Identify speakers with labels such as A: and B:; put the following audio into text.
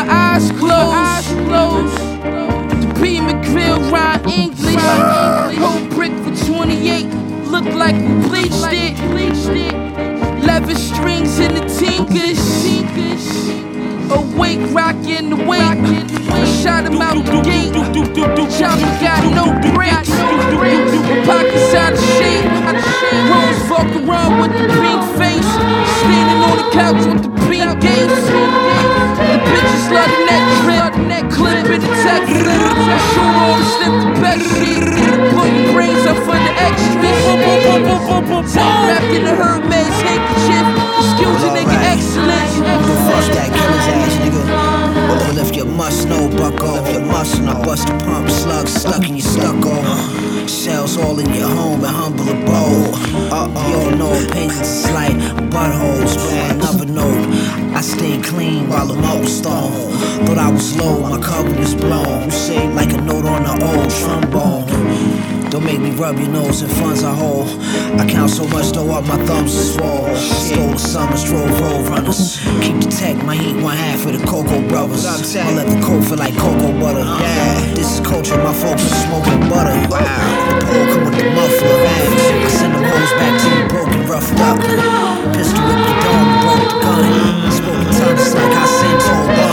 A: eyes closed. The P. McGrill, Ryan English. Whole brick for 28. Look like we bleached it. Leather strings in the tinkers. Awake, rockin' the wake. Shot him out the gate. Chopper got no brakes. Pockets out of shape. Rose walking around with the pink face. Standing on the couch with the pink gates. The bitches love the neck drip. Clip in the text. Shoot on the slip the best shit. Putting brains up for the extras. Wrapped in the Hermes handkerchief. Skills a nigga excellent.
B: Fuck that killer's ass, nigga. Well, if you must know, bucko. If you must know, bust a pump, slugs stuck in your stucco. Shells all in your home and humble abode. You don't know opinions is like buttholes. Man, another note. I stay clean while I'm old stone. Thought I was low, my cover was blown. You say like a note on an old trombone. Don't make me rub your nose in funds I hold. I count so much, throw up my thumbs are swole. Stole the summers, drove road runners. Keep the tech, my heat one half for the Cocoa Brothers. I let the cold feel like cocoa butter. Yeah, this is culture, my focus smoking butter. Wow, the pole come with the muffler. I send them hoes back to you broken, roughed up. Pistol whip the dome, broke the gun. Spoken tongues like I sent old